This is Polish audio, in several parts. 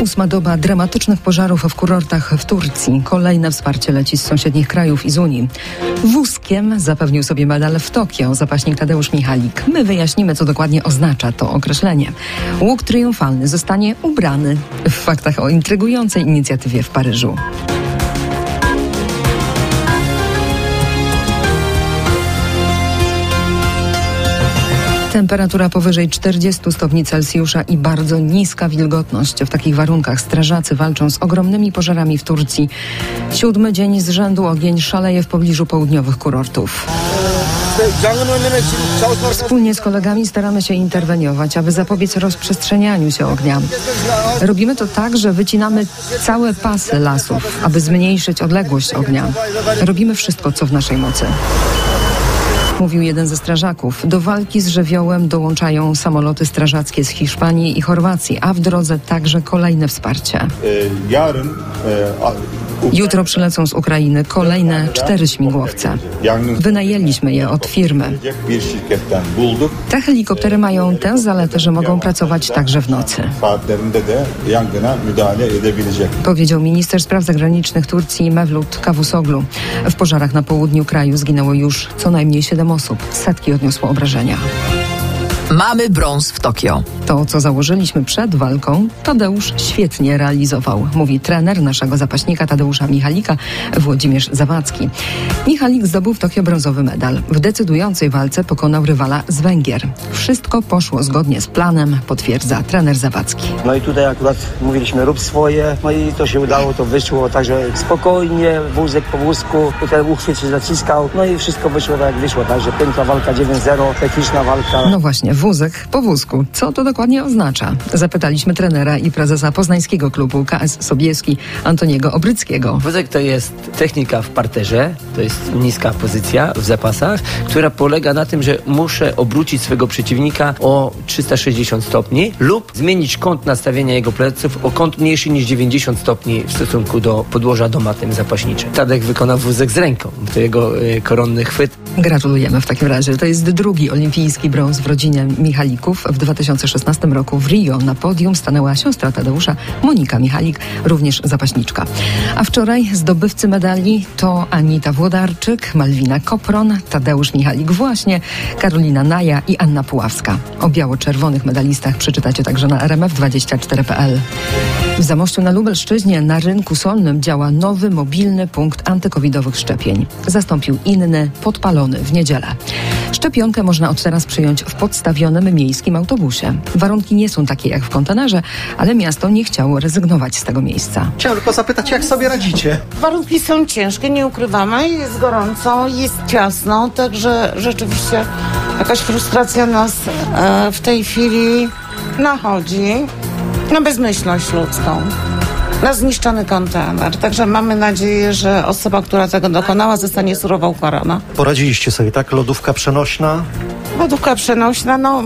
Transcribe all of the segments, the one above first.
8. doba dramatycznych pożarów w kurortach w Turcji. Kolejne wsparcie leci z sąsiednich krajów i z Unii. Wózkiem zapewnił sobie medal w Tokio zapaśnik Tadeusz Michalik. My wyjaśnimy, co dokładnie oznacza to określenie. Łuk triumfalny zostanie ubrany w faktach o intrygującej inicjatywie w Paryżu. Temperatura powyżej 40 stopni Celsjusza i bardzo niska wilgotność. W takich warunkach strażacy walczą z ogromnymi pożarami w Turcji. 7. dzień z rzędu ogień szaleje w pobliżu południowych kurortów. Wspólnie z kolegami staramy się interweniować, aby zapobiec rozprzestrzenianiu się ognia. Robimy to tak, że wycinamy całe pasy lasów, aby zmniejszyć odległość ognia. Robimy wszystko, co w naszej mocy. Mówił jeden ze strażaków. Do walki z żywiołem dołączają samoloty strażackie z Hiszpanii i Chorwacji, a w drodze także kolejne wsparcie. Jutro przylecą z Ukrainy kolejne 4 śmigłowce. Wynajęliśmy je od firmy. Te helikoptery mają tę zaletę, że mogą pracować także w nocy. Powiedział minister spraw zagranicznych Turcji Mevlut Cavusoglu. W pożarach na południu kraju zginęło już co najmniej 7 osób. Setki odniosło obrażenia. Mamy brąz w Tokio. To, co założyliśmy przed walką, Tadeusz świetnie realizował, mówi trener naszego zapaśnika Tadeusza Michalika, Włodzimierz Zawadzki. Michalik zdobył w Tokio brązowy medal. W decydującej walce pokonał rywala z Węgier. Wszystko poszło zgodnie z planem, potwierdza trener Zawadzki. No i tutaj akurat mówiliśmy rób swoje, no i to się udało, to wyszło, także spokojnie, wózek po wózku, tutaj uchwyt się zaciskał, no i wszystko wyszło tak jak wyszło, także piękna walka 9-0, techniczna walka. No właśnie, wózek po wózku. Co to dokładnie oznacza? Zapytaliśmy trenera i prezesa poznańskiego klubu KS Sobieski Antoniego Obryckiego. Wózek to jest technika w parterze, to jest niska pozycja w zapasach, która polega na tym, że muszę obrócić swego przeciwnika o 360 stopni lub zmienić kąt nastawienia jego pleców o kąt mniejszy niż 90 stopni w stosunku do podłoża do matem zapaśniczym. Tadek wykonał wózek z ręką. To jego koronny chwyt. Gratulujemy w takim razie. To jest 2. olimpijski brąz w rodzinie Michalików. W 2016 roku w Rio na podium stanęła siostra Tadeusza, Monika Michalik, również zapaśniczka. A wczoraj zdobywcy medali to Anita Włodarczyk, Malwina Kopron, Tadeusz Michalik właśnie, Karolina Naja i Anna Puławska. O biało-czerwonych medalistach przeczytacie także na rmf24.pl. W Zamościu na Lubelszczyźnie na rynku solnym działa nowy mobilny punkt antykowidowych szczepień. Zastąpił inny, podpalony w niedzielę. Szczepionkę można od teraz przyjąć w podstawionym miejskim autobusie. Warunki nie są takie jak w kontenerze, ale miasto nie chciało rezygnować z tego miejsca. Chciałem tylko zapytać, jak sobie radzicie? Warunki są ciężkie, nie ukrywamy, jest gorąco, jest ciasno, także rzeczywiście jakaś frustracja nas w tej chwili nachodzi na bezmyślność ludzką, na zniszczony kontener. Także mamy nadzieję, że osoba, która tego dokonała, zostanie surowo ukarana. Poradziliście sobie, tak? Lodówka przenośna? Lodówka przenośna, no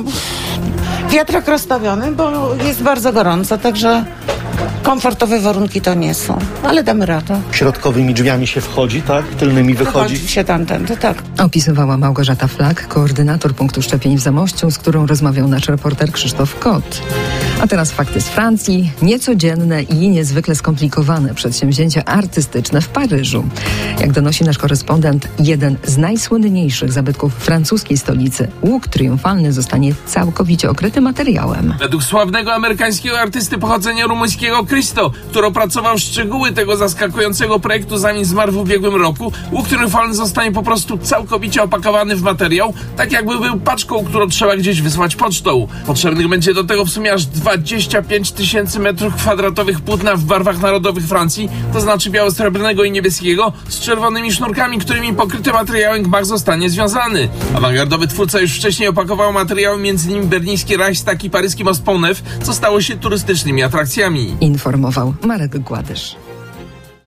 wiatrak rozstawiony, bo jest bardzo gorąco, także komfortowe warunki to nie są, ale damy radę. Środkowymi drzwiami się wchodzi, tak? Tylnymi wychodzi? Wychodzi się tamtędy, tak. Opisywała Małgorzata Flak, koordynator punktu szczepień w Zamościu, z którą rozmawiał nasz reporter Krzysztof Kot. A teraz fakty z Francji. Niecodzienne i niezwykle skomplikowane przedsięwzięcie artystyczne w Paryżu. Jak donosi nasz korespondent, jeden z najsłynniejszych zabytków francuskiej stolicy, łuk triumfalny, zostanie całkowicie okryty materiałem. Według sławnego amerykańskiego artysty pochodzenia rumuńskiego Christo, który opracował szczegóły tego zaskakującego projektu, zanim zmarł w ubiegłym roku, łuk triumfalny zostanie po prostu całkowicie opakowany w materiał, tak jakby był paczką, którą trzeba gdzieś wysłać pocztą. Potrzebnych będzie do tego w sumie aż 25 000 metrów kwadratowych płótna w barwach narodowych Francji, to znaczy biało-srebrnego i niebieskiego, z czerwonymi sznurkami, którymi pokryty materiałem gmach zostanie związany. Awangardowy twórca już wcześniej opakował materiały, między innymi berliński Reichstag i paryski Most Pont Neuf, co stało się turystycznymi atrakcjami. Informował Marek Gładysz.